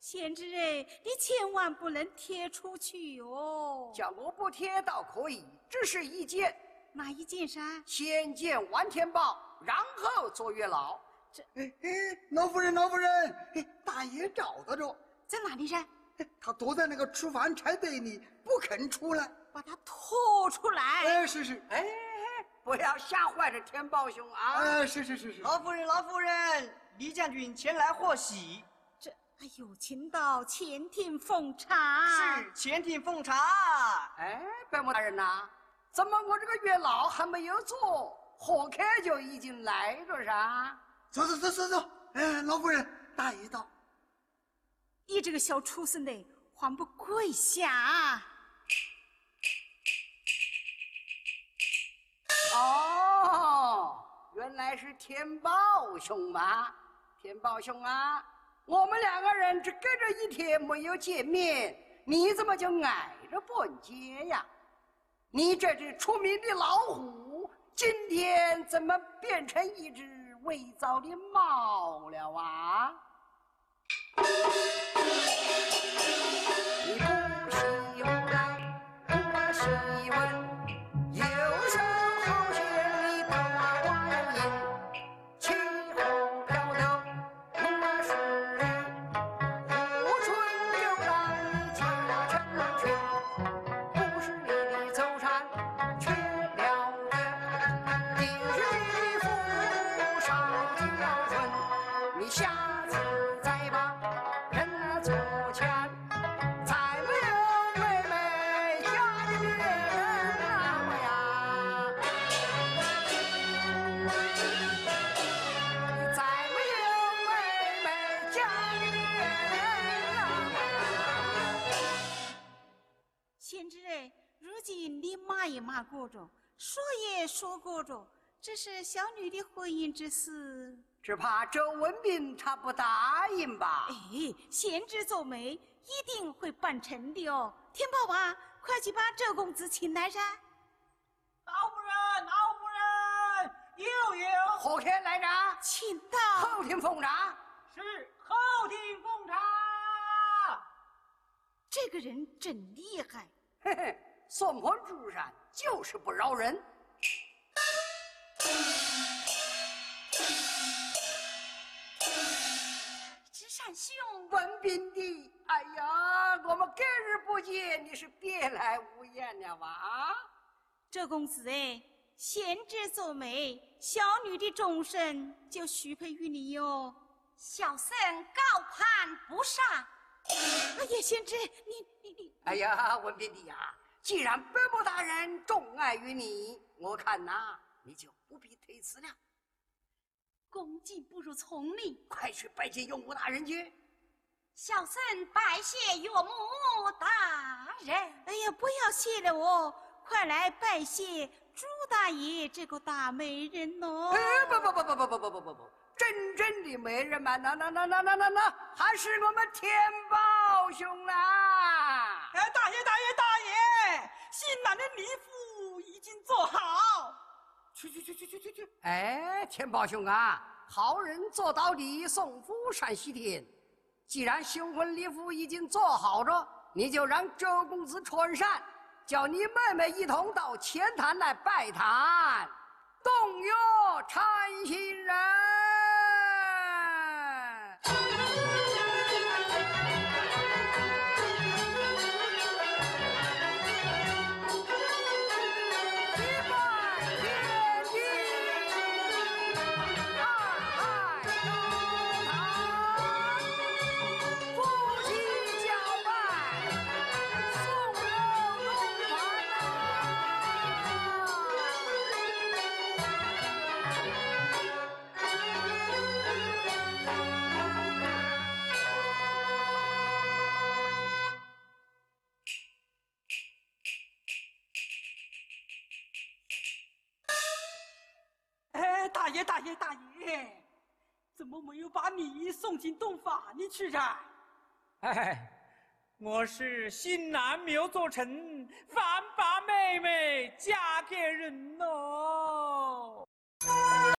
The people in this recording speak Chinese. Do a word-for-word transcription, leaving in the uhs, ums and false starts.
贤侄哎，你千万不能贴出去哦。 叫我不贴倒可以，只是一件。 哪一件噻？ 先见万天宝，然后做月老。 这， 哎哎，老夫人，老夫人，哎，大爷找到着， 在哪里噻？ 他躲在那个吃饭菜堆里，不肯出来。 把他拖出来。 哎，是是。 哎，不要吓坏了天宝兄啊！ 哎，是是是是。 老夫人，老夫人，李将军前来贺喜。 这，哎呦，请到前庭奉茶。 是前庭奉茶。 哎，伯母大人呐、啊，怎么我这个月老还没有做，贺客就已经来了噻？ 走走走走走。哎，老夫人，大爷到。 你这个小畜生的，还不跪下！ 哦，原来是天宝兄嘛！天宝兄啊，我们两个人只隔着一天没有见面，你怎么就挨着不接呀？你这只出名的老虎，今天怎么变成一只伪造的猫了啊？你不喜来，不喜问。有时好像你大观音，起哄飘的我是人，无春就让你驾成群，不是你的走山缺了人，定是你的父少教训，你下次再把人儿做全，再没有妹妹嫁给别人了我呀！你再没有妹妹嫁给别人了我呀！ 贤侄哎，如今你骂也骂过着，说也说过着，这是小女的婚姻之事。 只怕周文斌他不答应吧？ 哎，贤侄做媒一定会办成的哦。天宝啊，快去把周公子请来噻！ 老夫人，老夫人，有有。 贺客来着， 请到。 后庭奉茶。 是后庭奉茶。 这个人真厉害。 嘿嘿，算盘珠山就是不饶人。 知山兄， 文斌的，哎呀，我们隔日不见，你是别来无恙了吧？啊， 周公子哎，贤侄做媒，小女的终身就许配于你哟。 小僧高攀不上。 哎呀，贤侄，你你你， 哎呀，文斌的呀，既然伯母大人钟爱于你，我看呐、啊，你就不必推辞了。 恭敬不如从命， 快去拜见岳母大人去。 小僧拜谢岳母大人。 哎呀，不要谢了哦，快来拜谢朱大爷这个大美人哦。 哎，不不不不不不不不不不，真正的美人嘛，那那那那那那那，还是我们天宝兄啦。 哎，大爷大爷大爷，新郎的礼服已经做好。 去去去去去去去！哎，天宝兄啊，好人做到底，送福善西天。既然新婚礼服已经做好了，你就让周公子穿上，叫你妹妹一同到前坛来拜坛，动约缠新人。 大爷大爷大爷，怎么没有把你送进洞房里去啊？ 哎，我是新郎没有做成，反把妹妹嫁给人了。